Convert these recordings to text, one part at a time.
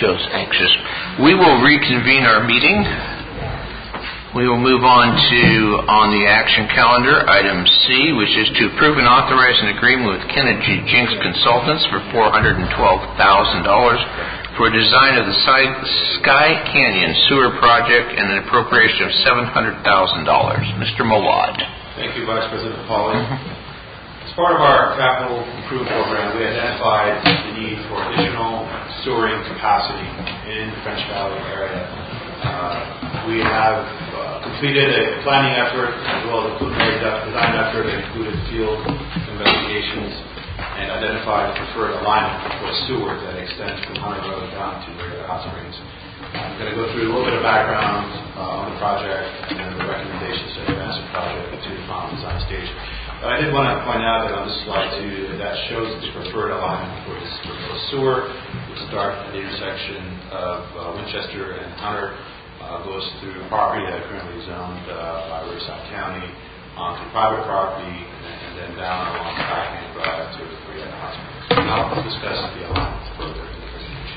Joe's anxious. We will reconvene our meeting. We will move on the action calendar, item C, which is to approve and authorize an agreement with Kennedy Jinks Consultants for $412,000 for a design of the Sky Canyon sewer project and an appropriation of $700,000. Mr. Mawad. Thank you, Vice President Pauly. As part of our capital improvement program, we identified the need for additional sewering capacity in the French Valley area. We have completed a planning effort as well as a preliminary design effort that included field investigations and identified the preferred alignment for a sewer that extends from Hunter Road down to Marietta Hot Springs. I'm going to go through a little bit of background on the project and then the recommendations to advance the project to the final design stage. But I did want to point out that on this slide too, that shows the preferred alignment for this proposed sewer. We start at the intersection of Winchester and Hunter. Goes through property that are currently zoned by Riverside County onto private property and then down along Sky Canyon Drive to Marietta Hot Springs. Now let's discuss the alignment further in the presentation.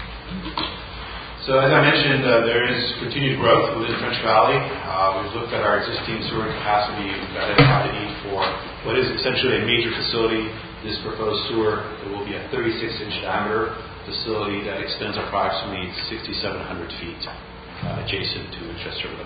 So as I mentioned, there is continued growth within French Valley. We've looked at our existing sewer capacity. We've identified the need for what is essentially a major facility. This proposed sewer will be a 36-inch diameter facility that extends approximately 6,700 feet. Adjacent to Winchester Road.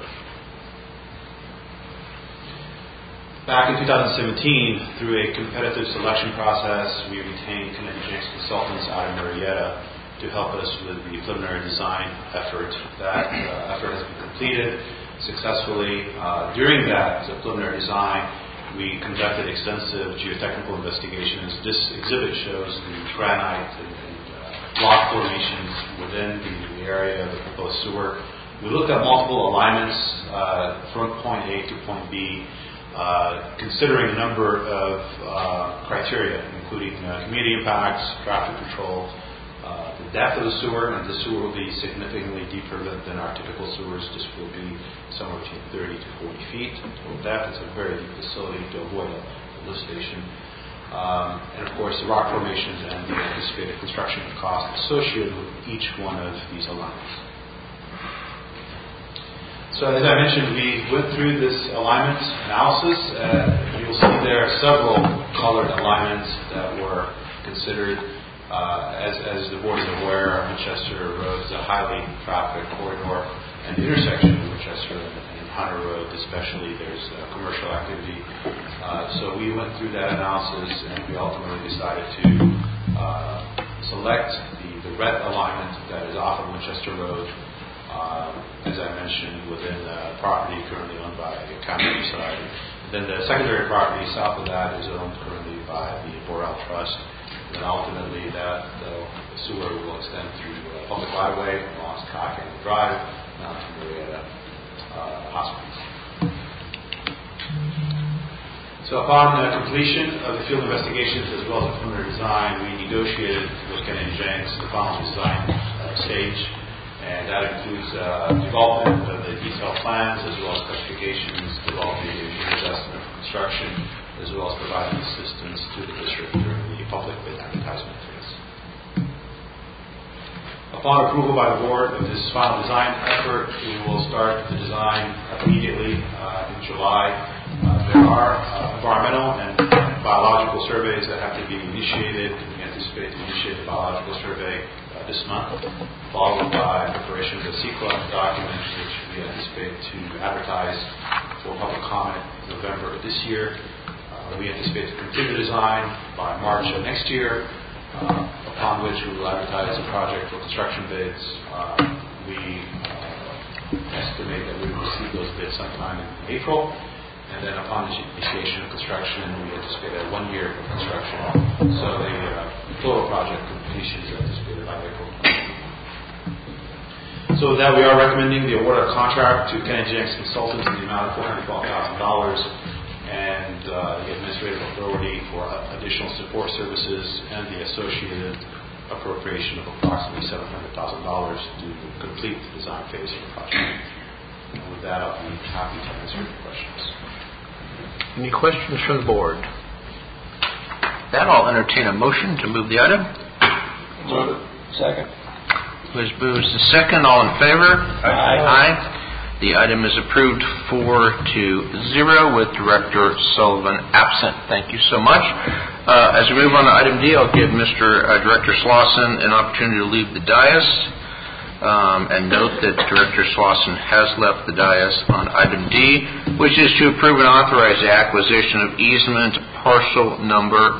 Back in 2017, through a competitive selection process, we retained Kennedy Jinks Consultants out of Marietta to help us with the preliminary design effort. That effort has been completed successfully. During that preliminary design, we conducted extensive geotechnical investigations. This exhibit shows the granite and rock formations within the area of the proposed sewer. We looked at multiple alignments from point A to point B, considering a number of criteria, including community impacts, traffic control, the depth of the sewer, and the sewer will be significantly deeper than our typical sewers. This will be somewhere between 30 to 40 feet total depth. It's a very deep facility to avoid a lift station. And of course, the rock formations and the anticipated construction costs associated with each one of these alignments. So as I mentioned, we went through this alignment analysis. You'll see there are several colored alignments that were considered. As the board is aware, Winchester Road is a highly trafficked corridor, and the intersection of Winchester and Hunter Road especially, there's commercial activity. So we went through that analysis, and we ultimately decided to select the red alignment that is off of Winchester Road. As I mentioned, within property currently owned by Countryside. Then the secondary property south of that is owned currently by the Borel Trust. And ultimately, that sewer will extend through public right-of-way along Sky Canyon Drive down to Marietta Hot Springs. So upon completion of the field investigations as well as the preliminary design, we negotiated with Kennedy Jinks the final design stage. And that includes development of the detailed plans as well as specifications, developing the engineer's estimate for construction, as well as providing assistance to the district during the public bid advertisement phase. Upon approval by the board of this final design effort, we will start the design immediately in July. There are environmental and biological surveys that have to be initiated. We anticipate to initiate the biological survey this month, followed by preparation of the CEQA document, which we anticipate to advertise for public comment in November of this year. We anticipate to complete the design by March of next year, upon which we will advertise the project for construction bids. We estimate that we will receive those bids sometime in April. And then upon the initiation of construction, we anticipate a 1-year construction. So the total project completion is anticipated by April. So with that, we are recommending the award of contract to Kennedy Jinks Consultants in the amount of $412,000 and the administrative authority for additional support services and the associated appropriation of approximately $700,000 to complete the design phase of the project. And with that, I'll be happy to answer your questions. Any questions from the board? Then I'll entertain a motion to move the item. Move it. Second. was moved and second. All in favor? Aye. The item is approved 4-0 with Director Sullivan absent. Thank you so much. As we move on to item D, I'll give Mr. Director Slauson an opportunity to leave the dais. And note that Director Slauson has left the dais on item D, which is to approve and authorize the acquisition of easement parcel number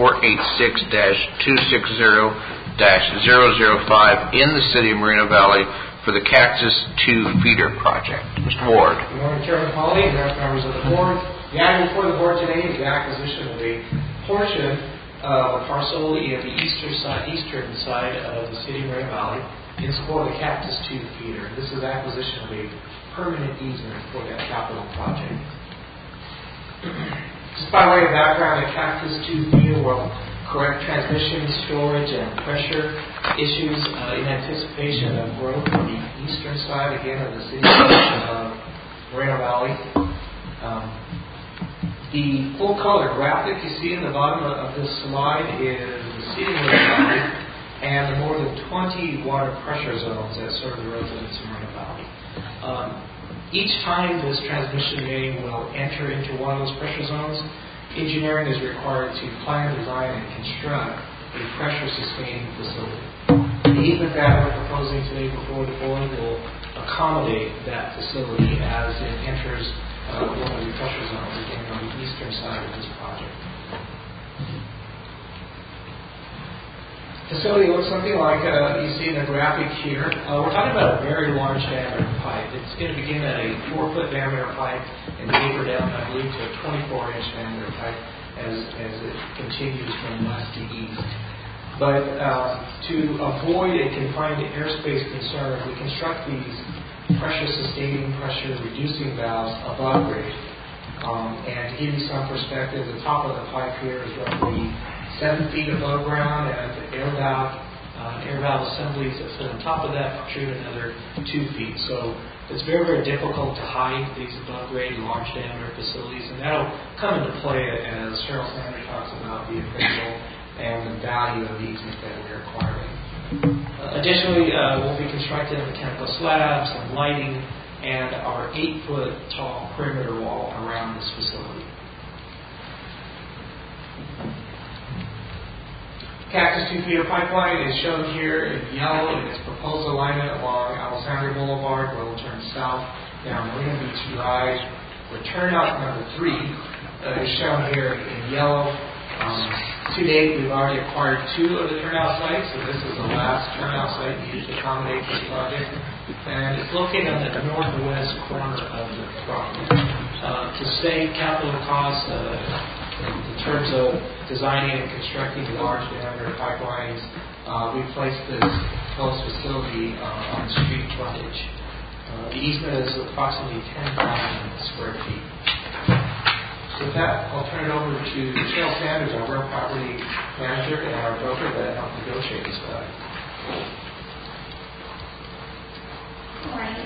486-260-005 in the city of Moreno Valley for the Cactus II feeder project. Mr. Ward. Good morning, Chairman Hawley and members of the board. The item before the board today is the acquisition of a portion of a parcel in the eastern side of the city of Moreno Valley in support of the Cactus II feeder. This is acquisition of a permanent easement for that capital project. Just by way of background, the Cactus II feeder will correct transmission, storage, and pressure issues in anticipation of growth on the eastern side, again, of the city of Moreno Valley. The full color graphic you see in the bottom of this slide is the city of Moreno Valley and the more than 20 water pressure zones that serve the residents of Moreno Valley. Each time this transmission main will enter into one of those pressure zones, engineering is required to plan, design, and construct a pressure-sustaining facility. The easement that we're proposing today before the board will accommodate that facility as it enters one of the pressure zones, again, on the eastern side of this project. Facility looks something like you see in the graphic here. We're talking about a very large diameter pipe. It's going to begin at a 4-foot diameter pipe and taper down, I believe, to a 24-inch diameter pipe as it continues from west to east. But to avoid a confined airspace concern, we construct these pressure-sustaining, pressure-reducing valves above grade. And to give you some perspective, the top of the pipe here is roughly 7 feet above ground, and the air valve assemblies that sit on top of that protrude another 2 feet. So it's very, very difficult to hide these above-grade, large diameter facilities, and that'll come into play as Cheryl Sanders talks about the appraisal and the value of the easement that we're acquiring. Additionally, we'll be constructing mechanical slabs and lighting and our 8-foot tall perimeter wall around this facility. Cactus II feeder pipeline is shown here in yellow in its proposed alignment along Alexander Boulevard, where we'll turn south down Marina Beach Drive. The turnout number 3 is shown here in yellow. To date, we've already acquired 2 of the turnout sites, so this is the last turnout site used to accommodate this project. And it's located on the northwest corner of the property. To save capital costs, in terms of designing and constructing large diameter pipelines, we placed this close facility on street frontage. The easement is approximately 10,000 square feet. With that, I'll turn it over to Cheryl Sanders, our real property manager and our broker that helped negotiate this project. Good morning.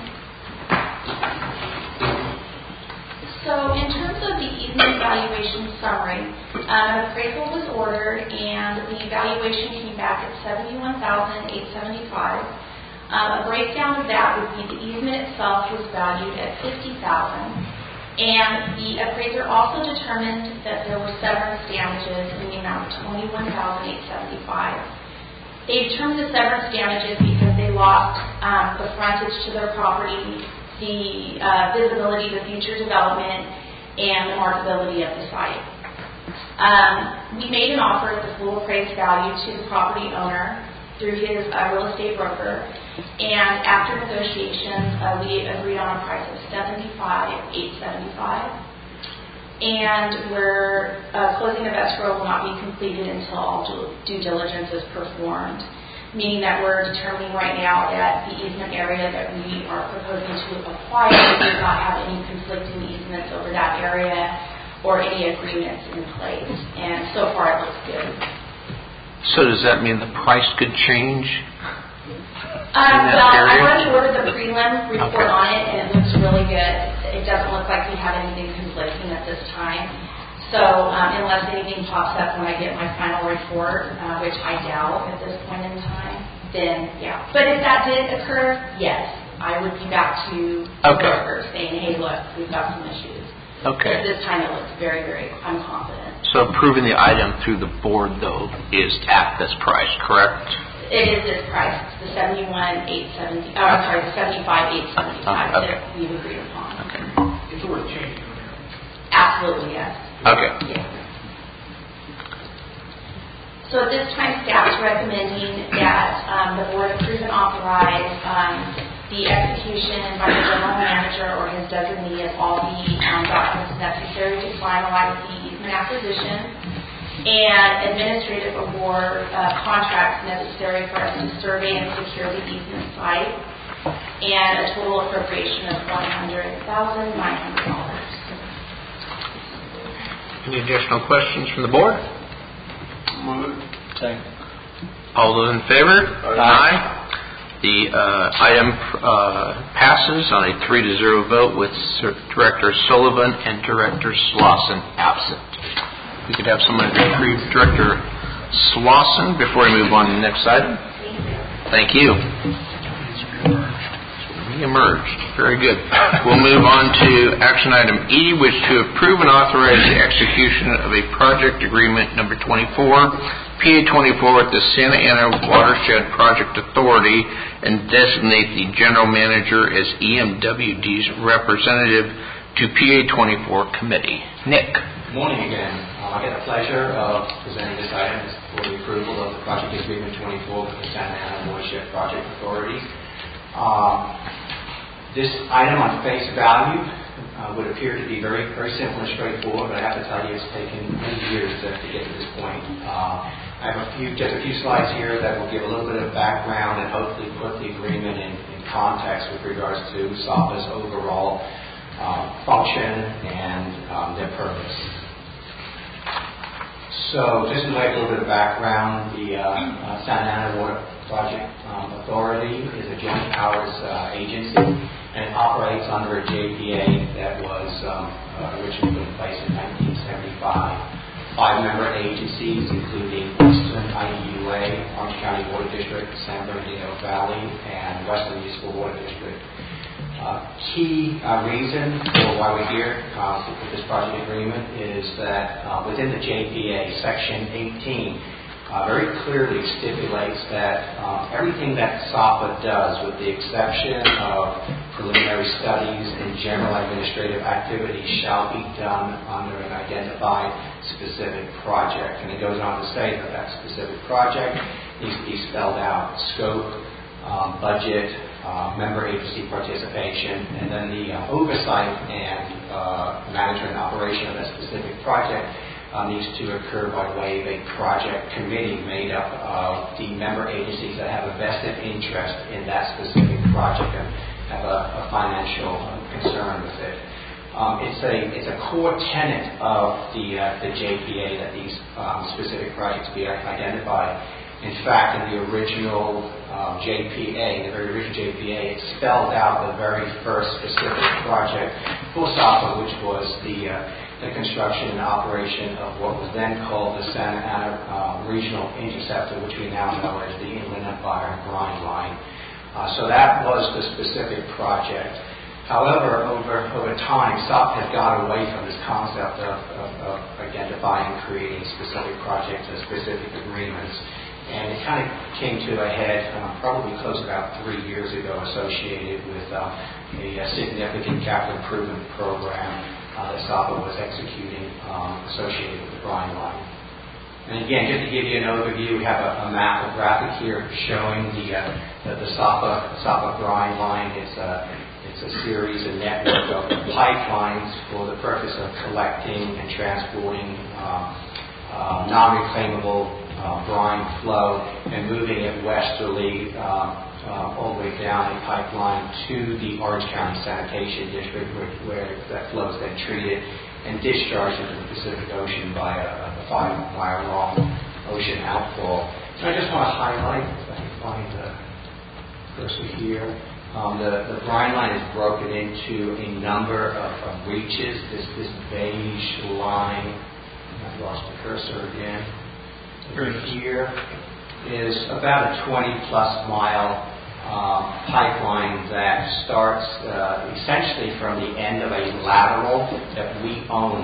So in terms of the easement valuation summary, an appraisal was ordered and the valuation came back at $71,875. A breakdown of that would be the easement itself was valued at $50,000, and the appraiser also determined that there were severance damages in the amount of $21,875. They determined the severance damages because they lost the frontage to their property, the visibility of future development, and the marketability of the site. We made an offer at the full appraised value to the property owner through his real estate broker, and after negotiations, we agreed on a price of $75,875. And we're closing of escrow will not be completed until all due diligence is performed, meaning that we're determining right now that the easement area that we are proposing to acquire does not have any conflicting easements over that area or any agreements in place. And so far it looks good. So does that mean the price could change? Well, I already ordered the prelim report on it, and it looks really good. It doesn't look like we have anything conflicting at this time. So unless anything pops up when I get my final report, which I doubt at this point in time. then yeah. But if that did occur, yes, I would be back to the workers saying, hey, look, we've got some issues. Okay. At this time, it looks very, very, I'm confident. So approving the item through the board, though, is at this price, correct? It is this price, the $71,870. I'm sorry, the $75,875 that we've agreed upon. Okay. It's worth changing. Absolutely, yes. Okay. Yes. So at this time, staff is recommending that the board approve and authorize the execution by the general manager or his designee of all the documents necessary to finalize the easement acquisition and administrative award contracts necessary for us to survey and secure the easement site, and a total appropriation of $100,900. Any additional questions from the board? Move it. Second. All those in favor? Aye. The item passes on a 3-0 vote with Director Sullivan and Director Slauson absent. We could have someone retrieve Director Slauson before we move on to the next item. Thank you. Emerged. Very good. We'll move on to action item E, which to approve and authorize the execution of a project agreement number 24, PA 24 with the Santa Ana Watershed Project Authority and designate the general manager as EMWD's representative to PA 24 committee. Nick. Good morning again. I get the pleasure of presenting this item for the approval of the project agreement 24 with the Santa Ana Watershed Project Authority. This item on face value would appear to be very, very simple and straightforward, but I have to tell you it's taken many years to get to this point. I have just a few slides here that will give a little bit of background and hopefully put the agreement in context with regards to SAPA's overall function and their purpose. So just to lay a little bit of background, the Santa Ana Water Project Authority is a joint powers agency, and it operates under a JPA that was originally put in place in 1975. 5-member agencies, including Eastern IEUA, Orange County Water District, San Bernardino Valley, and Western Municipal Water District. Key reason for why we're here with this project agreement is that within the JPA, Section 18 very clearly stipulates that everything that SAPA does, with the exception of preliminary studies and general administrative activities, shall be done under an identified specific project. And it goes on to say that that specific project needs to be spelled out: scope, budget, member agency participation, and then the oversight and management and operation of that specific project needs to occur by way of a project committee made up of the member agencies that have a vested interest in that specific project and have a financial concern with it. It's a core tenet of the JPA that these specific projects be identified. In fact, in the original JPA, the very original JPA, it spelled out the very first specific project for SAPA, which was the construction and operation of what was then called the Santa Ana Regional Interceptor, which we now know as the Inland Empire Brine Line. So that was the specific project. However, over time, SAPA has got away from this concept of identifying and creating specific projects and specific agreements. And it kind of came to a head probably close about 3 years ago, associated with a significant capital improvement program that SAPA was executing associated with the brine line. And again, just to give you an overview, we have a map, a graphic here showing the SAPA brine line. It's a series, a network of pipelines for the purpose of collecting and transporting non-reclaimable brine flow and moving it westerly all the way down a pipeline to the Orange County Sanitation District, where that flow is then treated and discharged into the Pacific Ocean by a 5-mile-long ocean outfall. And I just want to highlight, if I can find the cursor here, the brine line is broken into a number of reaches. This beige line, I've lost the cursor again. Here, is about a 20-plus mile pipeline that starts essentially from the end of a lateral that we own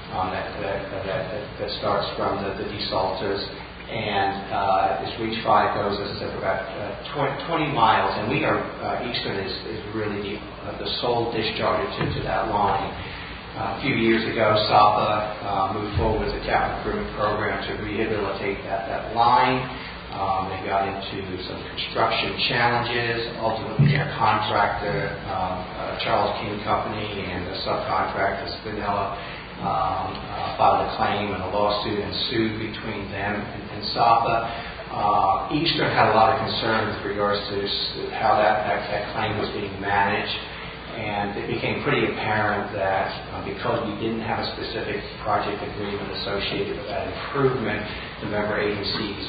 that starts from the desalters, and this Reach 5 goes, as I said, for about 20 miles, and we are, Eastern is really the sole discharger to that line. A few years ago, SAPA moved forward with a capital improvement program to rehabilitate that line. They got into some construction challenges. Ultimately, their contractor, Charles King Company, and the subcontractor, Spinella, filed a claim and a lawsuit ensued between them and SAPA. Eastern had a lot of concern with regards to how that claim was being managed. And it became pretty apparent that because we didn't have a specific project agreement associated with that improvement, the member agencies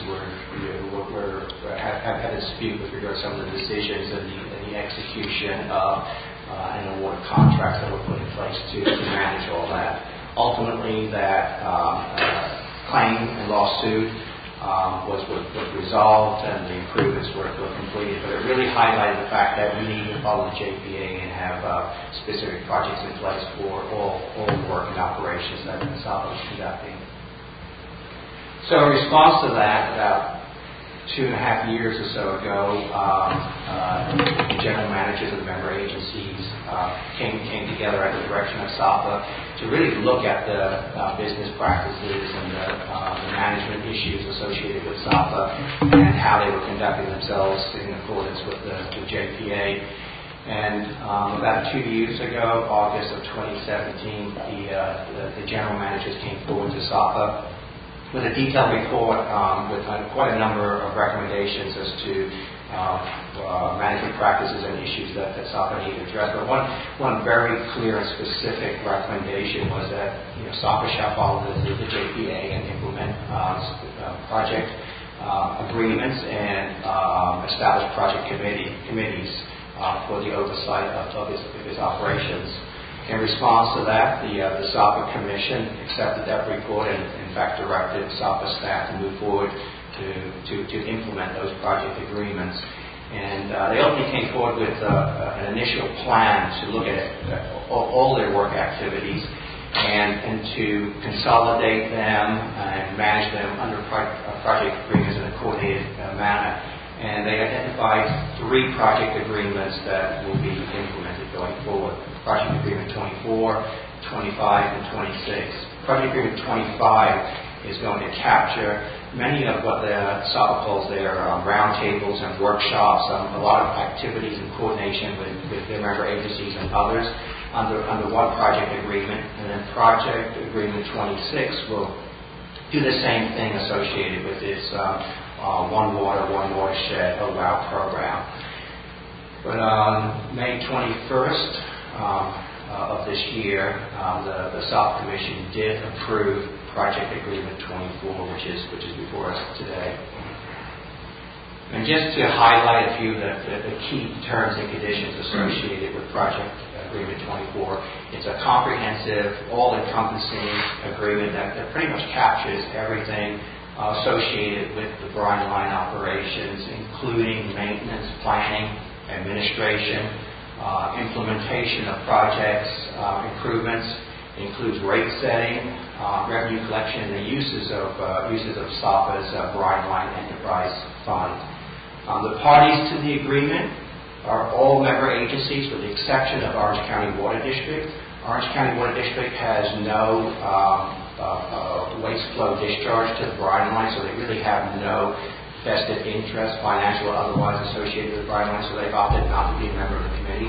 had a dispute with regard to some of the decisions and the execution of and award contracts that were put in place to manage all that. Ultimately, that claim and lawsuit was resolved and the improvements were completed, but it really highlighted the fact that we need to follow the JPA and have specific projects in place for all work and operations that SAPA is conducting. So in response to that, about 2.5 years or so ago, the general managers of the member agencies came together at the direction of SAPA to really look at the business practices and the management issues associated with SAPA and how they were conducting themselves in accordance with the JPA. And about 2 years ago, August of 2017, the general managers came forward to SAPA with a detailed report with quite a number of recommendations as to management practices and issues that SAPA needed to address. But one very clear and specific recommendation was that SAPA shall follow the JPA and implement project agreements and establish project committees for the oversight of its operations. In response to that, the SAPA Commission accepted that report and, in fact, directed SAPA staff to move forward to implement those project agreements. And they ultimately came forward with an initial plan to look at all their work activities and to consolidate them and manage them under project agreements in a coordinated manner. And they identified 3 project agreements that will be implemented going forward. Project Agreement 24, 25, and 26. Project Agreement 25 is going to capture many of what the SAPA calls their roundtables and workshops, a lot of activities and coordination with their member agencies and others under one project agreement. And then Project Agreement 26 will do the same thing associated with this One Water, One Watershed OWOW program. But on May 21st of this year, the SAPA Commission did approve Project Agreement 24, which is before us today. And just to highlight a few of the key terms and conditions associated with Project Agreement 24, it's a comprehensive, all-encompassing agreement that pretty much captures everything associated with the brine line operations, including maintenance, planning, administration, implementation of projects, improvements, includes rate setting, revenue collection, and the uses of SAPA's brine line enterprise fund. The parties to the agreement are all member agencies with the exception of Orange County Water District. Orange County Water District has no waste flow discharge to the brine line, so they really have no vested interest, financial or otherwise, associated with the brine line, so they've opted not to be a member of the committee.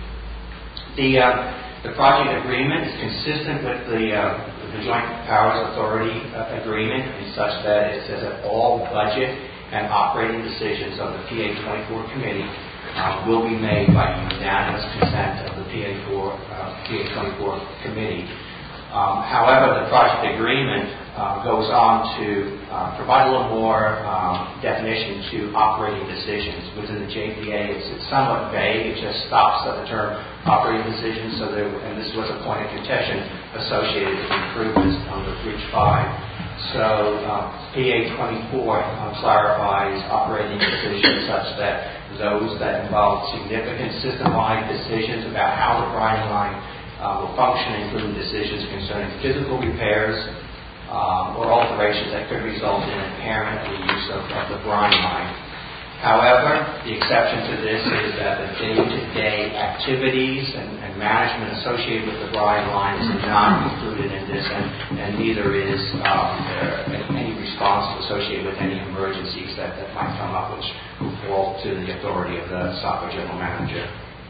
The project agreement is consistent with the Joint Powers Authority agreement in such that it says that all budget and operating decisions of the PA24 committee will be made by unanimous consent of the PA24 committee. However, the project agreement goes on to provide a little more definition to operating decisions. Within the JPA, it's somewhat vague. It just stops at the term operating decisions. And this was a point of contention associated with improvements under Reach 5. So PA 24 clarifies operating decisions such that those that involve significant system-wide decisions about how the brine line will function, including decisions concerning physical repairs or alterations that could result in impairment of the use of the brine line. However, the exception to this is that the day-to-day activities and management associated with the brine line is not included in this, and neither is any response associated with any emergencies that might come up, which will fall to the authority of the Saco General Manager.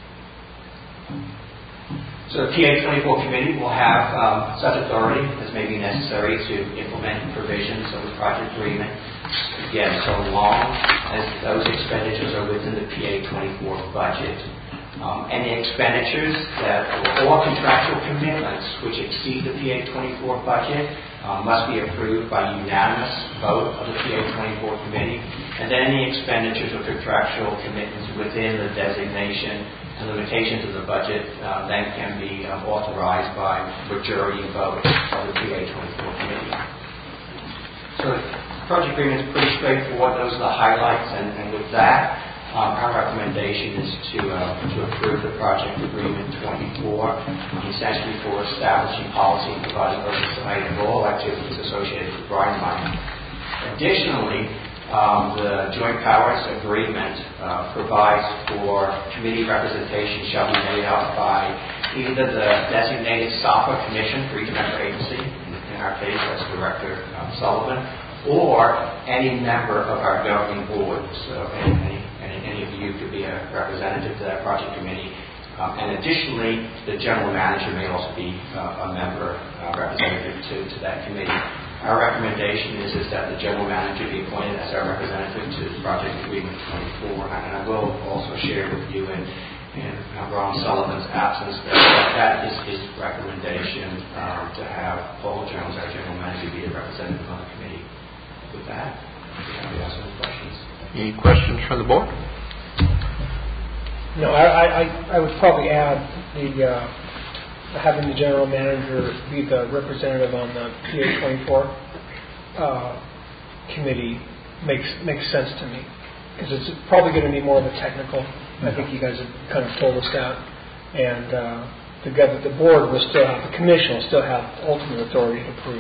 So the PA 24 committee will have such authority as may be necessary to implement provisions of the project agreement. Again, so long as those expenditures are within the PA 24 budget. Any expenditures or contractual commitments which exceed the PA 24 budget must be approved by unanimous vote of the PA 24 committee. And then any expenditures or contractual commitments within the designation and limitations of the budget then can be authorized by majority vote of the PA 24 committee. So the project agreement is pretty straightforward. Those are the highlights, and with that, our recommendation is to approve the project agreement 24, essentially for establishing policy and providing oversight of all activities associated with the brine line. Additionally, the Joint Powers Agreement provides for committee representation shall be made up by either the designated SAPA commission for each member agency, in our case that's Director Sullivan, or any member of our governing board. So any of you could be a representative to that project committee. And additionally, the general manager may also be a member representative to that committee. Our recommendation is that the general manager be appointed as our representative to Project Agreement 24. And I will also share with you in Ron Sullivan's absence that is his recommendation to have Paul Jones, our general manager, be a representative on the committee. With that, I'll be asking questions. Any questions from the board? No, I would probably add having the general manager be the representative on the PA 24 committee makes sense to me, because it's probably going to be more of a technical. I think you guys have kind of told us that, and together the board will still have, the commission will still have ultimate authority to approve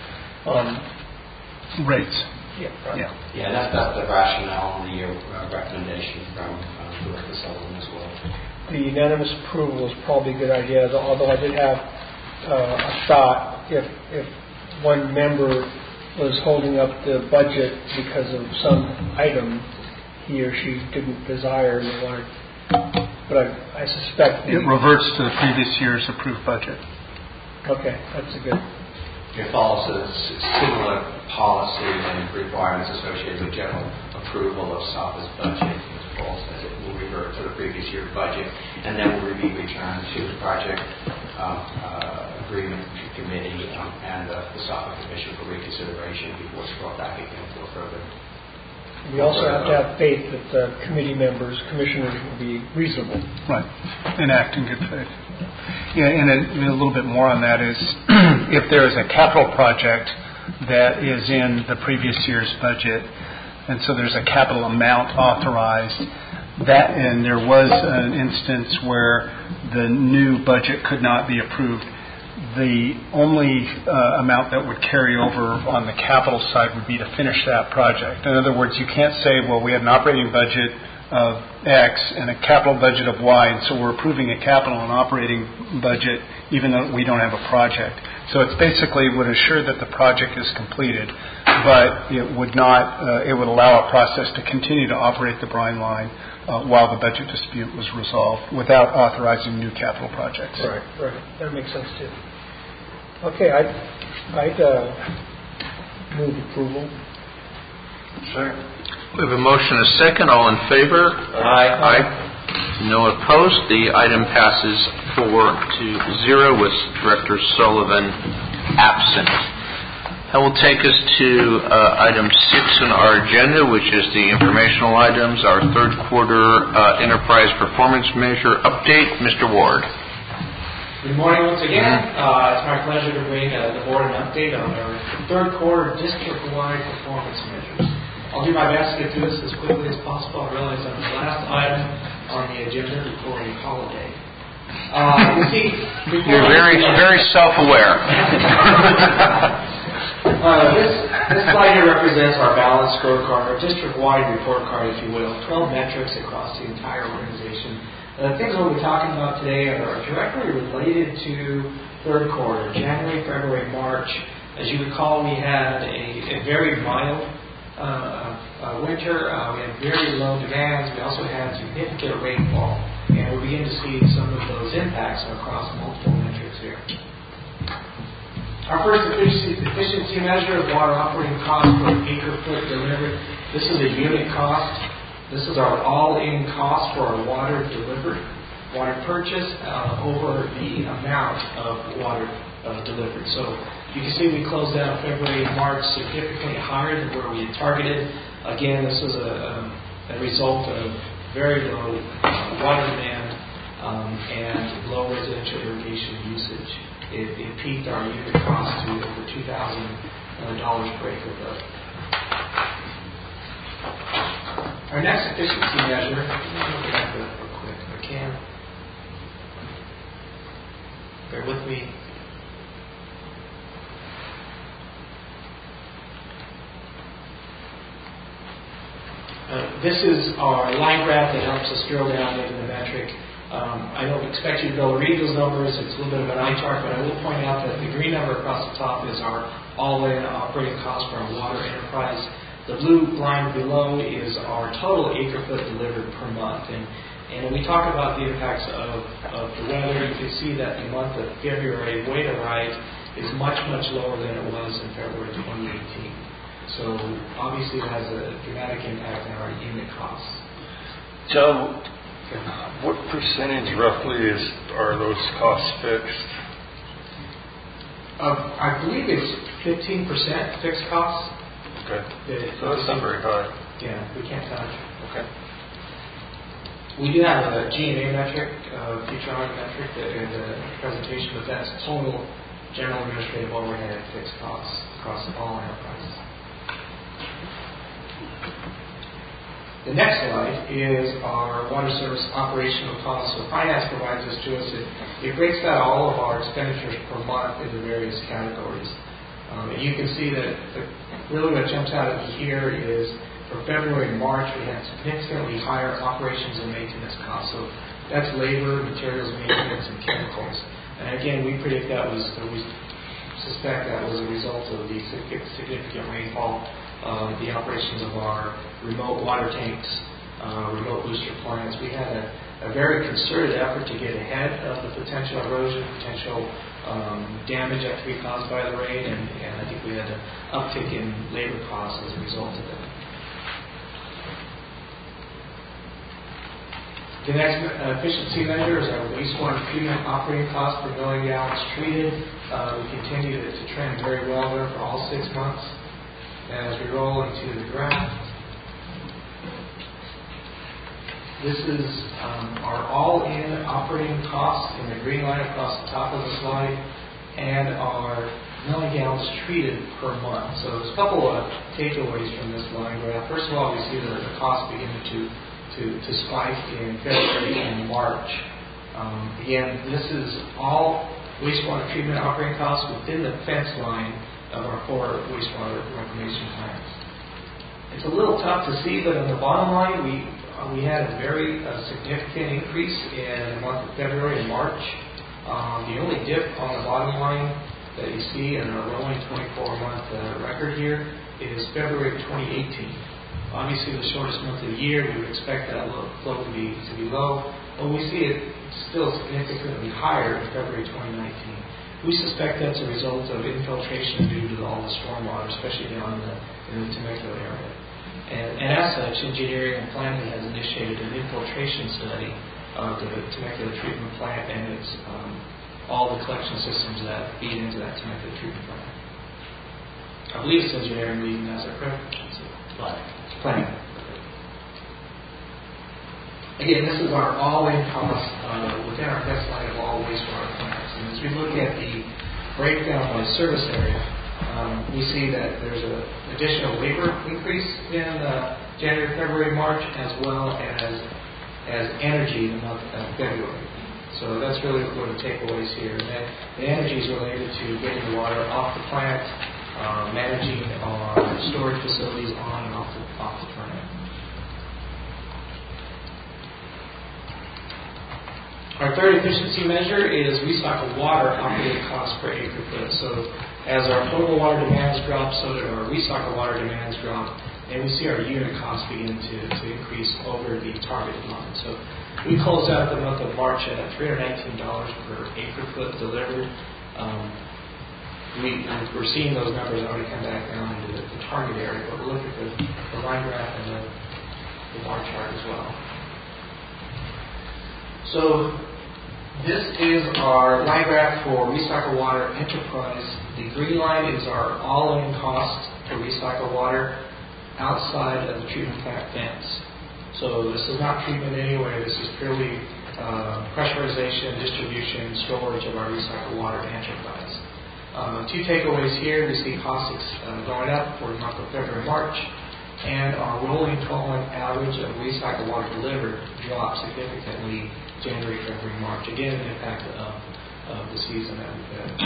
rates. Yeah, right. Yeah, that's the rationale and the recommendation from Director Sullivan as well. The unanimous approval is probably a good idea, although I did have a thought if one member was holding up the budget because of some item he or she didn't desire and they wanted, but I suspect it reverts to the previous year's approved budget. Okay, that's a good. It follows a similar policy and requirements associated with general approval of SAPA's budget. As it will revert to the previous year's budget, and then will be returned to the project agreement committee and the SAPA commission for reconsideration before it's brought back again for further. We also have to have faith that the commissioners will be reasonable. Right, and act in good faith. Yeah, and a little bit more on that is if there is a capital project that is in the previous year's budget, and so there's a capital amount authorized, and there was an instance where the new budget could not be approved. The only amount that would carry over on the capital side would be to finish that project. In other words, you can't say, well, we had an operating budget of X and a capital budget of Y, and so we're approving a capital and operating budget even though we don't have a project. So it's basically would assure that the project is completed, but it would not. It would allow a process to continue to operate the brine line while the budget dispute was resolved without authorizing new capital projects. Right. That makes sense too. Okay, I'd move approval. Sure. We have a motion and a second. All in favor? Aye. No opposed. The item passes 4-0 with Director Sullivan absent. That will take us to item 6 on our agenda, which is the informational items, our third quarter enterprise performance measure update. Mr. Ward. Good morning once again. It's my pleasure to bring the board an update on our third quarter district-wide performance measures. I'll do my best to get through this as quickly as possible. I realize I'm the last item on the agenda before a holiday. You see, You're very self-aware. This slide here represents our balanced scorecard, our district-wide report card, if you will, 12 metrics across the entire organization. The things we'll be talking about today are directly related to third quarter, January, February, March. As you recall, we had a very mild winter. We had very low demands. We also had significant rainfall. And we begin to see some of those impacts across multiple metrics here. Our first efficiency measure of water operating cost per acre foot delivered. This is a unit cost. This is our all-in cost for our water delivered, water purchase over the amount of water delivered. So you can see we closed out February and March significantly higher than where we had targeted. Again, this is a result of very low water demand and low residential irrigation usage. It peaked our unit cost to over $2,000 per acre foot. Our next efficiency measure, let me look at that real quick if I can. Bear with me. This is our line graph that helps us drill down into the metric. I don't expect you to be able to read those numbers. It's a little bit of an eye chart, but I will point out that the green number across the top is our all-in operating cost for our water enterprise. The blue line below is our total acre foot delivered per month. And when we talk about the impacts of the weather, you can see that the month of February, way to right, is much, much lower than it was in February 2018. So obviously it has a dramatic impact on our unit costs. John, what percentage roughly are those costs fixed? I believe it's 15% fixed costs. Okay. So that's not very high. Yeah, we can't touch. Okay. We do have a G&A metric, future metric in the presentation, but that's total general administrative overhead fixed costs across all enterprises. The next slide is our water service operational costs. So finance provides this to us. It breaks down all of our expenditures per month into various categories. And you can see that really what jumps out at me here is for February and March, we had significantly higher operations and maintenance costs. So that's labor, materials maintenance, and chemicals. And again, we predict we suspect that was a result of the significant rainfall, the operations of our remote water tanks, remote booster plants. We had a very concerted effort to get ahead of the potential erosion, potential damage that could be caused by the rain, and I think we had an uptick in labor costs as a result of it. The next efficiency measure is our wastewater treatment operating cost per million gallons treated. We continue to trend very well there for all 6 months. As we roll into the graph, this is our all-in operating costs in the green line across the top of the slide, and our million gallons treated per month. So there's a couple of takeaways from this line graph. First of all, we see the cost beginning to spike in February and March. Again, this is all wastewater treatment operating costs within the fence line of our 4 wastewater reclamation plants. It's a little tough to see, but on the bottom line, we had a very significant increase in the month of February and March. The only dip on the bottom line that you see in our rolling 24-month record here is February of 2018. Obviously, the shortest month of the year, we would expect that flow to be low, but we see it still significantly higher in February 2019. We suspect that's a result of infiltration due to all the stormwater, especially down in the Temecula area. And as such, engineering and planning has initiated an infiltration study of the Temecula treatment plant and its all the collection systems that feed into that Temecula treatment plant. I believe it's engineering leading, is that correct? Planning. Again, this is our all-in cost within our best line of all wastewater plants. And As we look at the breakdown by service area, we see that there's an additional labor increase in January, February, March, as well as energy in the month of February. So that's really one of the takeaways here. And the energy is related to getting the water off the plant, managing our storage facilities on and off the plant. Our third efficiency measure is recycled water operating cost per acre foot. So as our potable water demands drop, so do our recycled water demands drop, and we see our unit costs begin to increase over the targeted line. So we closed out the month of March at $319 per acre foot delivered. We're seeing those numbers already come back down into the target area, but we'll look at the line graph and the bar chart as well. So this is our line graph for recycled water enterprise. The green line is our all-in cost to recycle water outside of the treatment plant fence. So this is not treatment anyway. This is purely pressurization, distribution, storage of our recycled water enterprise. Two takeaways here. We see costs going up for the month of February, March, and our rolling 12-month average of recycled water delivered dropped significantly January, February, March. Again, an impact of the season that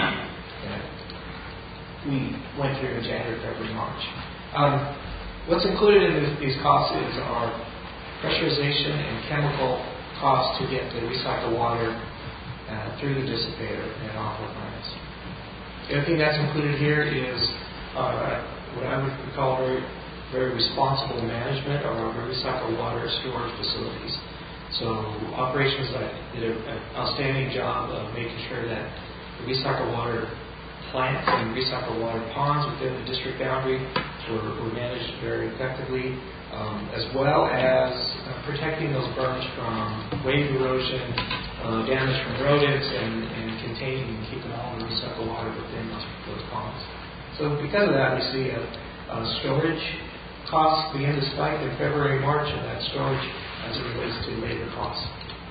we went through in January, February, March. What's included in these costs is our pressurization and chemical costs to get the recycled water through the dissipator and off our plants. The other thing that's included here is what I would call very, very responsible management of our recycled water storage facilities. So operations that did an outstanding job of making sure that the recycled water plants and recycled water ponds within the district boundary were managed very effectively, as well as protecting those berms from wave erosion, damage from rodents, and containing and keeping all the recycled water within those ponds. So because of that, we see storage costs begin to spike in February, March, and that storage as it relates to labor costs.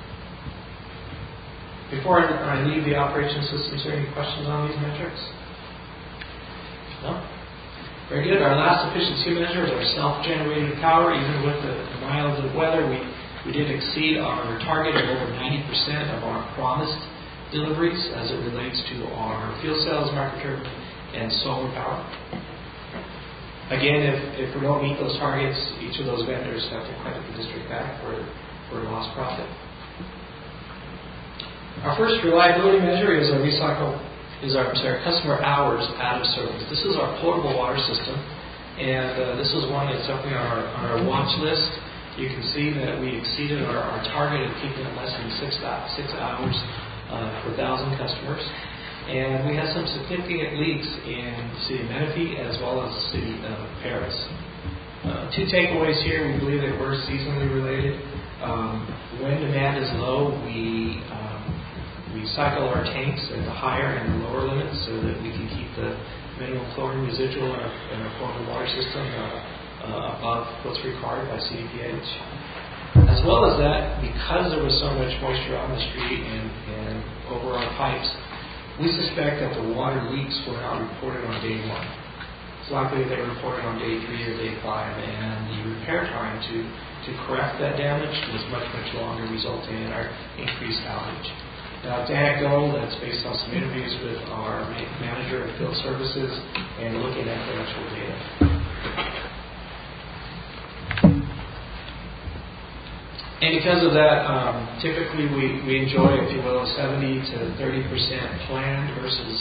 Before I leave the operations systems, are there any questions on these metrics? No? Very good. Our last efficiency measure is our self-generated power. Even with the mild weather, we did exceed our target of over 90% of our promised deliveries as it relates to our fuel cells, microturbine, and solar power. Again, if we don't meet those targets, each of those vendors have to credit the district back for lost profit. Our first reliability measure is our customer hours out of service. This is our portable water system, and this is one that's up on our watch list. You can see that we exceeded our target of keeping it less than 6 hours per 1,000 customers. And we had some significant leaks in the city of Menifee as well as the city of Paris. Two takeaways here. We believe that we're seasonally related. When demand is low, we cycle our tanks at the higher and the lower limits so that we can keep the minimum chlorine residual in our portable water system above what's required by CDPH. As well as that, because there was so much moisture on the street and over our pipes, we suspect that the water leaks were not reported on day 1. It's likely they were reported on day 3 or day 5, and the repair time to correct that damage was much, much longer, resulting in our increased outage. Now, it's anecdotal. That's based on some interviews with our manager of field services and looking at the actual data. And because of that, typically we enjoy, if you will, 70 to 30% planned versus,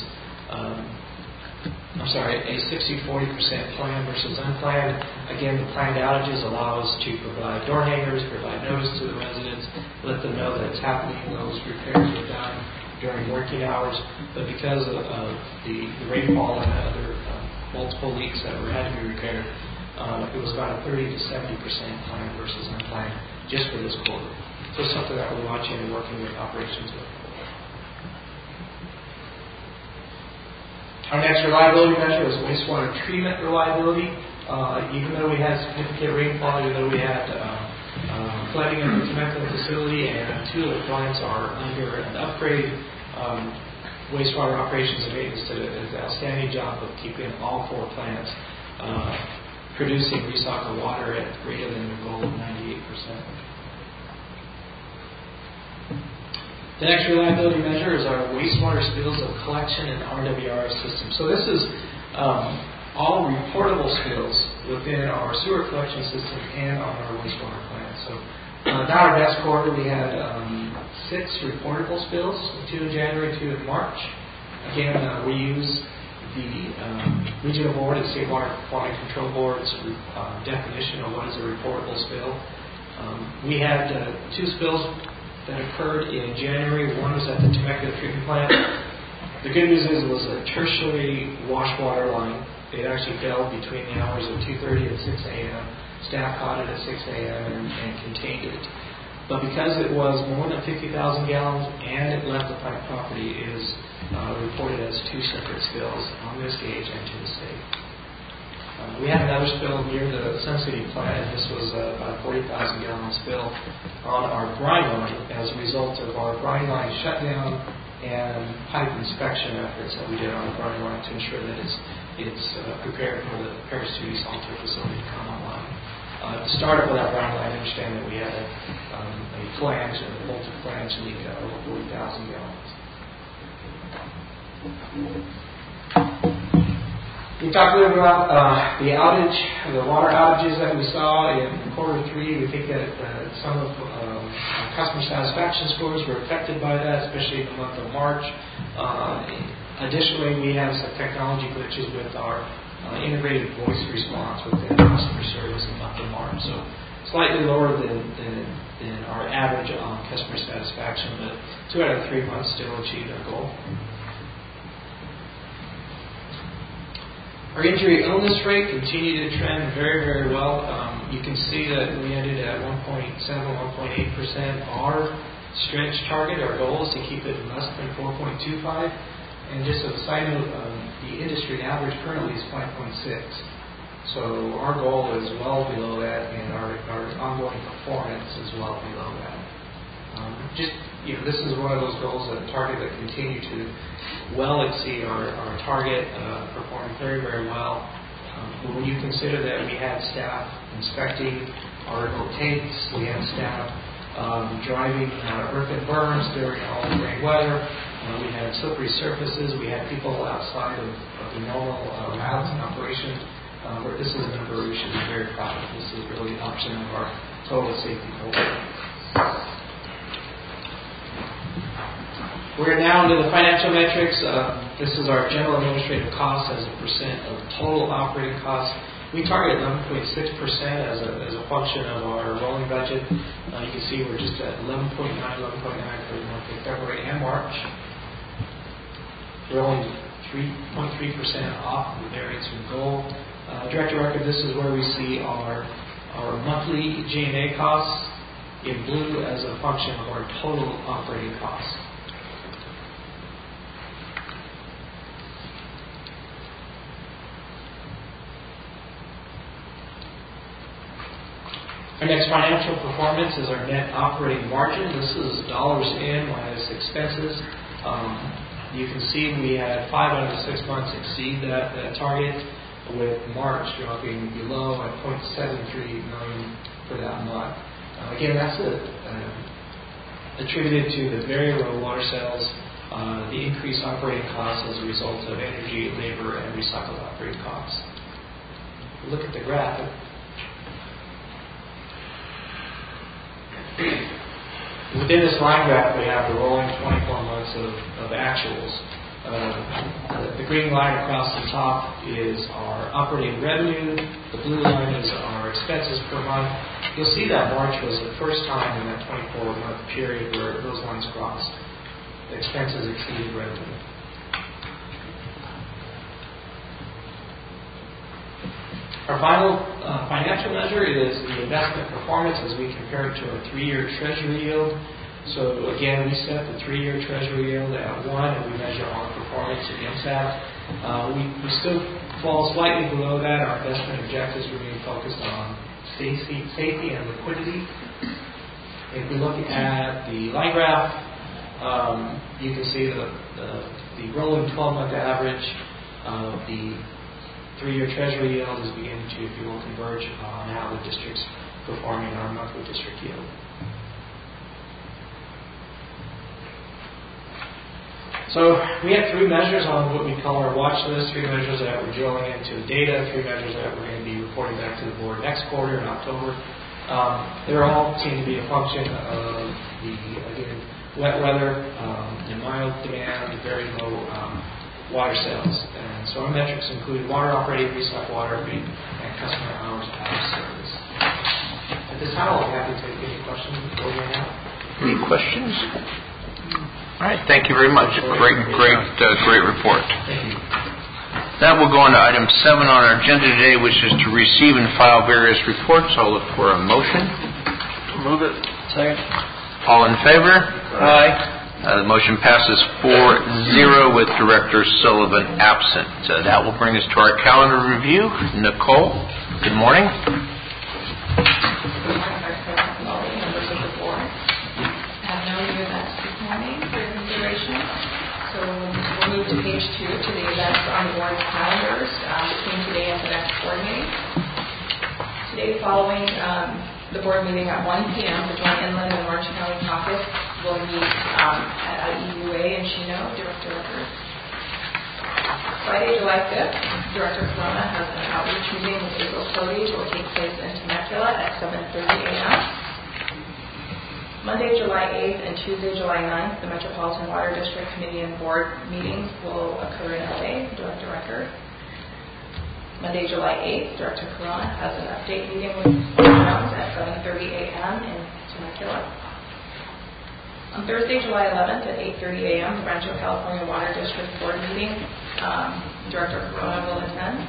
a 60-40% planned versus unplanned. Again, the planned outages allow us to provide door hangers, provide notice to the residents, let them know that it's happening. Those repairs are done during working hours. But because of the rainfall and other multiple leaks that had to be repaired, it was about a 30 to 70% planned versus unplanned just for this quarter. So it's something that we're watching and working with operations with. Our next reliability measure is wastewater treatment reliability. Even though we had significant rainfall, even though we had flooding in the Temecula facility and 2 of the plants are under an upgrade, wastewater operations and maintenance did an outstanding job of keeping all 4 plants producing recycled water at greater than the goal of 98%. The next reliability measure is our wastewater spills of collection and RWR system. So this is all reportable spills within our sewer collection system and on our wastewater plant. So now our best quarter, we had 6 reportable spills, 2 in January, 2 in March. Again, we use the regional board and state water quality control board's definition of what is a reportable spill. We had 2 spills that occurred in January. One was at the Temecula treatment plant. The good news is it was a tertiary wash water line. It actually fell between the hours of 2:30 and 6 a.m. Staff caught it at 6 a.m. and contained it. But because it was more than 50,000 gallons and it left the plant property, it is reported as 2 separate spills on this gauge and to the state. We had another spill near the Sun City plant. This was about a 40,000 gallon spill on our brine line as a result of our brine line shutdown and pipe inspection efforts that we did on the brine line to ensure that it's prepared for the Paris 2 desalter facility to come online. At the startup of that brine line, I understand that we had a flange, a bolted flange leak over 40,000 gallons. We talked a little bit about the outage, the water outages that we saw in quarter 3. We think that some of our customer satisfaction scores were affected by that, especially in the month of March. Additionally, we have some technology glitches with our integrated voice response within customer service in the month of March. So slightly lower than our average on customer satisfaction, but 2 out of 3 months still achieved our goal. Our injury illness rate continued to trend very, very well. You can see that we ended at 1.7, 1.8%. Our stretch target, our goal is to keep it less than 4.25. And just as a side note, the industry average currently is 5.6. So our goal is well below that, and our ongoing performance is well below that. This is one of those goals, a target that continue to well exceed our target, performing very, very well. When you consider that we had staff inspecting our tanks, we had staff driving earth and berms during all the rain weather, we had slippery surfaces, we had people outside of the normal routes and operation, where this is a number we should be very proud of. This is really 100% of our total safety goal. We're now into the financial metrics. This is our general administrative costs as a percent of total operating costs. We target 11.6% as a function of our rolling budget. You can see we're just at 11.9 for the month of February and March. We're only 3.3% off the variance from goal. Director record, this is where we see our monthly G&A costs in blue as a function of our total operating costs. Our next financial performance is our net operating margin. This is dollars in minus expenses. You can see we had 5 out of the 6 months exceed that target, with March dropping below at $0.73 million for that month. Again, that's attributed to the very low water sales, the increased operating costs as a result of energy, labor, and recycled operating costs. Look at the graphic. Within this line graph, we have the rolling 24 months of actuals. The green line across the top is our operating revenue. The blue line is our expenses per month. You'll see that March was the first time in that 24-month period where those lines crossed. The expenses exceeded revenue. Our final financial measure is the investment performance as we compare it to our 3-year Treasury yield. So again, we set the 3-year Treasury yield at 1, and we measure our performance against that. We still fall slightly below that. Our investment objectives remain focused on safety and liquidity. If we look at the line graph, You can see the rolling 12-month average of the 3-year Treasury yield is beginning to, if you will, converge on how the district's performing our monthly district yield. So we have 3 measures on what we call our watch list, 3 measures that we're drilling into data, 3 measures that we're going to be reporting back to the board next quarter in October. They all seem to be a function of the, again, wet weather, and mild demand, and very low water sales. And so our metrics include water operating, restock water rate, and customer hours out of service. At this time, I'll be happy to take any questions before we have. Any questions? All right, thank you very much. Great report. Thank you. That will go on to item 7 on our agenda today, which is to receive and file various reports. I'll look for a motion. Move it. Second. All in favor? Aye. The motion passes 4-0 with Director Sullivan absent. That will bring us to our calendar review. Nicole, good morning. Members of the board. I have no new events this morning for your consideration. So we'll move to page 2 to the events on the board's calendars between today and the next board meeting. Today, following the board meeting at 1 p.m., the Joint Inland and Orange County Caucus will meet at EUA in Chino, Director Records. Friday, July 5th, Director Corona has an outreach meeting with April Cody, which will take place in Temecula at 7:30 a.m. Monday, July 8th and Tuesday, July 9th, the Metropolitan Water District Committee and Board meetings will occur in LA, Director Record. Monday, July 8th, Director Corona has an update meeting with Jones at 7:30 a.m. in Temecula. On Thursday, July 11th at 8:30 a.m., the Rancho California Water District Board meeting, Director Corona will attend.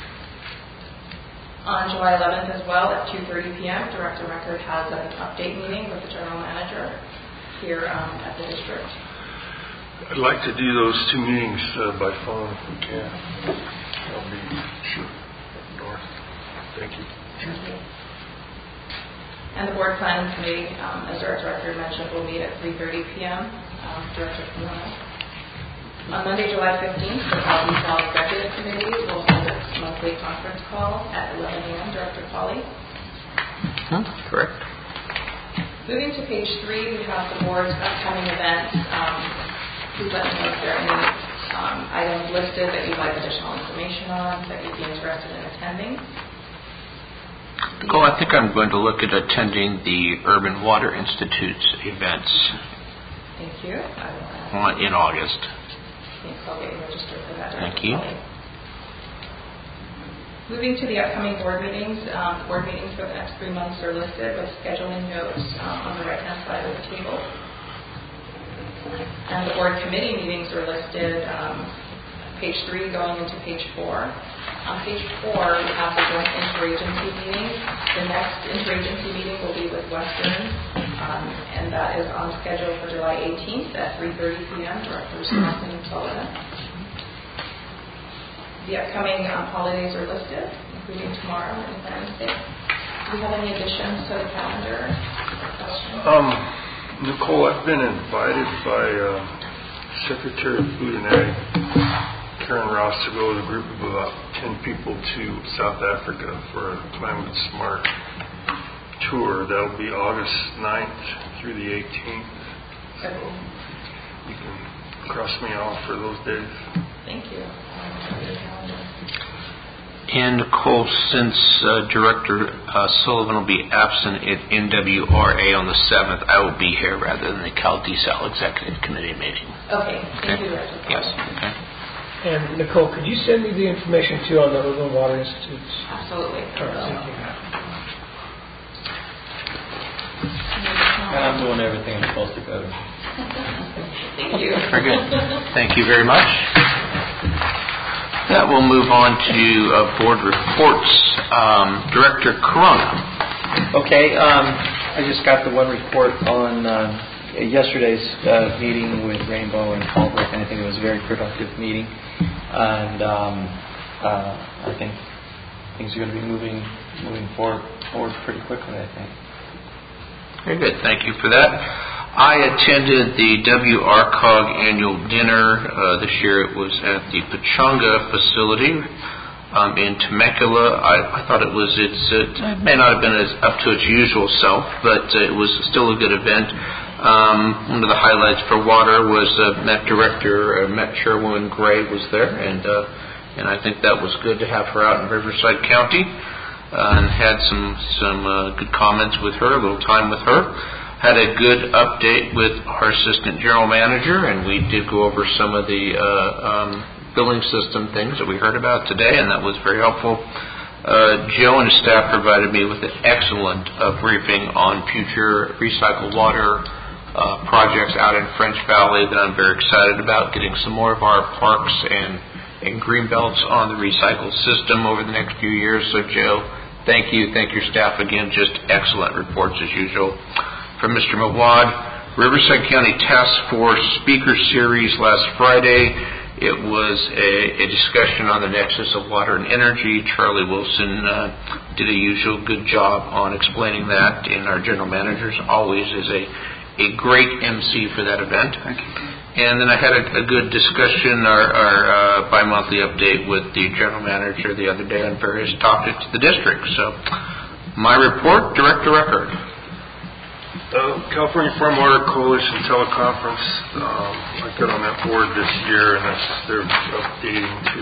On July 11th as well at 2:30 p.m., Director Record has an update meeting with the General Manager here at the district. I'd like to do those 2 meetings by phone if we can. I'll be sure up north. Thank you. Thank you. And the Board Planning Committee, as Director Record mentioned, will meet at 3:30 p.m. Director Corona. On Monday, July 15th, the Cal Desal Executive Committee will hold its monthly conference call at 11 a.m. Director Pauly. Correct. Moving to page 3, we have the board's upcoming events. Please let me know if there are any items listed that you'd like additional information on, that you'd be interested in attending. Nicole, I think I'm going to look at attending the Urban Water Institute's events Thank you. I will in August. I'll get you registered for that. Thank you. Moving to the upcoming board meetings. Board meetings for the next 3 months are listed with scheduling notes on the right-hand side of the table. And the board committee meetings are listed page 3 going into page 4. On page 4, we have the joint interagency meeting. The next interagency meeting will be with Western, and that is on schedule for July 18th at 3:30 p.m. Directors Swanson and Sullivan. The upcoming holidays are listed, including tomorrow and Wednesday. Do we have any additions to the calendar or questions? Nicole, I've been invited by Secretary of Food and Ag, Karen Ross, to go with a group of about 10 people to South Africa for a Climate Smart tour. That'll be August 9th through the 18th. So, you can cross me off for those days. Thank you. And Nicole, since Director Sullivan will be absent at NWRA on the 7th, I will be here rather than the Cal Desal Executive Committee meeting. Okay. Thank you, Director. Yes. Okay. And Nicole, could you send me the information too on the Urban Water Institutes? Absolutely. I'm doing everything I'm supposed to go. Thank you. Very good. Thank you very much. That will move on to board reports. Director Corona. Okay, I just got the one report on yesterday's meeting with Rainbow and Colbert, and I think it was a very productive meeting. And I think things are going to be moving forward pretty quickly, I think. Very good. Thank you for that. I attended the WRCOG annual dinner. This year it was at the Pechanga facility in Temecula. I thought it may not have been up to its usual self, but it was still a good event. One of the highlights for water was Met Chairwoman Gray was there, and I think that was good to have her out in Riverside County, and had some good comments with her, a little time with her. Had a good update with our assistant general manager, and we did go over some of the billing system things that we heard about today, and that was very helpful. Joe and his staff provided me with an excellent briefing on future recycled water projects out in French Valley that I'm very excited about, getting some more of our parks and green belts on the recycled system over the next few years. So Joe, thank you. Thank your staff again. Just excellent reports as usual. From Mr. Mawad, Riverside County Task Force Speaker Series last Friday. It was a discussion on the nexus of water and energy. Charlie Wilson did a usual good job on explaining that, and our general managers always is a great MC for that event. Thank you. And then I had a good discussion, our bi-monthly update with the general manager the other day on various topics of the district. So my report, direct to record. California Farm Water Coalition teleconference. I got on that board this year, and they're updating to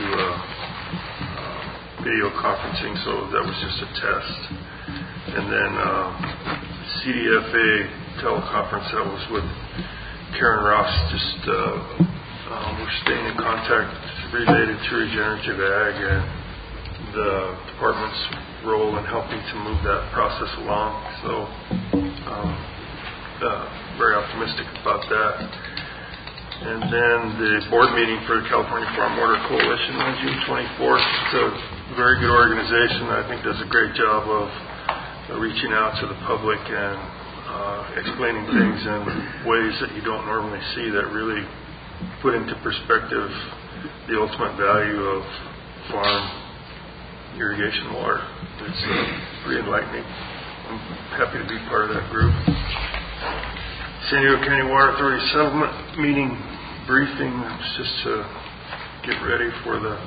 video conferencing, so that was just a test. And then CDFA teleconference, that was with Karen Ross. Just we're staying in contact related to regenerative ag and the department's role in helping to move that process along. So very optimistic about that. And then the board meeting for the California Farm Water Coalition on June 24th. It's a very good organization. I think does a great job of reaching out to the public and explaining things in ways that you don't normally see that really put into perspective the ultimate value of farm irrigation water. It's pretty enlightening. I'm happy to be part of that group. San Diego County Water Authority Settlement meeting briefing. It's just to get ready for the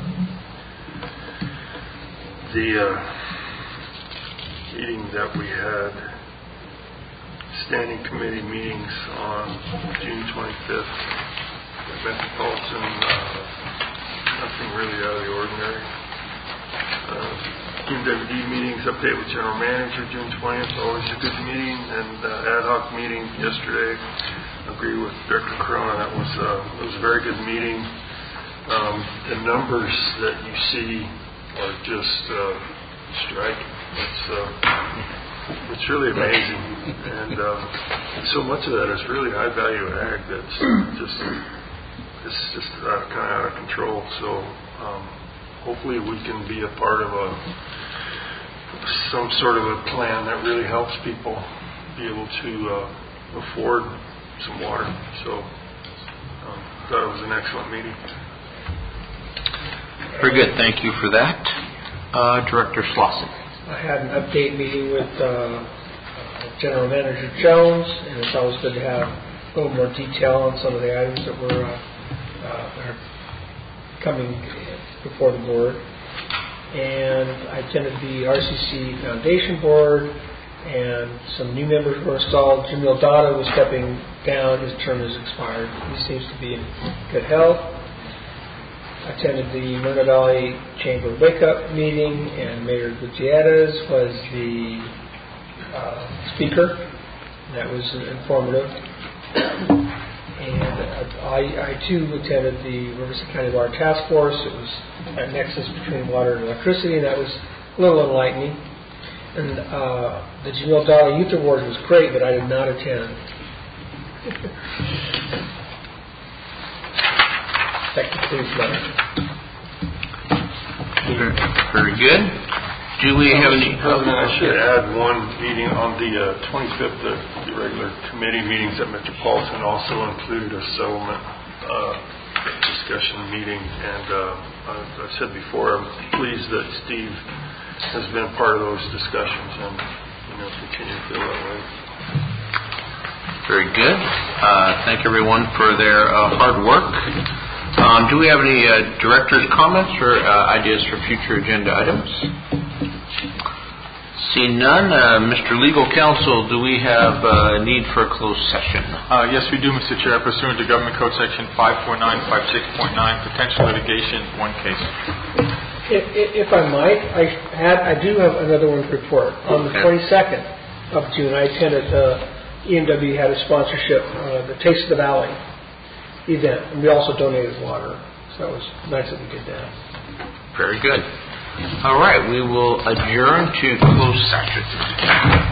meeting that we had, standing committee meetings on June 25th at Metropolitan. Nothing really out of the ordinary. MWD meetings, update with General Manager, June 20th, always a good meeting, and ad hoc meeting yesterday. Agree with Director Corona, that was a very good meeting. The numbers that you see are just striking. It's really amazing, and so much of that is really high value ag that's just kind of out of control. So hopefully we can be a part of some sort of a plan that really helps people be able to afford some water. So thought it was an excellent meeting. Very good. Thank you for that. Director Slauson. I had an update meeting with General Manager Jones, and it's always good to have a little more detail on some of the items that are coming before the board. And I attended the RCC Foundation Board, and some new members were installed. Jamil Dada was stepping down. His term has expired. He seems to be in good health. I attended the Myrna Valley Chamber Wake-Up meeting, and Mayor Gutierrez was the speaker. That was informative. And I too attended the Riverside County Water Task Force. It was that nexus between water and electricity, and that was a little enlightening. And the Jamil Dali Youth Award was great, but I did not attend. That concludes my. Very good. Do we have any? President, I should add one meeting on the 25th, the regular committee meetings at Metropolitan also included a settlement discussion meeting. And I said before, I'm pleased that Steve has been part of those discussions and continue to feel that way. Very good. Thank everyone for their hard work. Do we have any director's comments or ideas for future agenda items? Seeing none, Mr. Legal Counsel, do we have a need for a closed session? Yes, we do, Mr. Chair. Pursuant to Government Code Section 54956.9, potential litigation, one case. If I might, I do have another one to report. On the 22nd of June, I attended EMW had a sponsorship, the Taste of the Valley event, and we also donated water. So it was nice that we did that. Very good. All right, we will adjourn to closed session.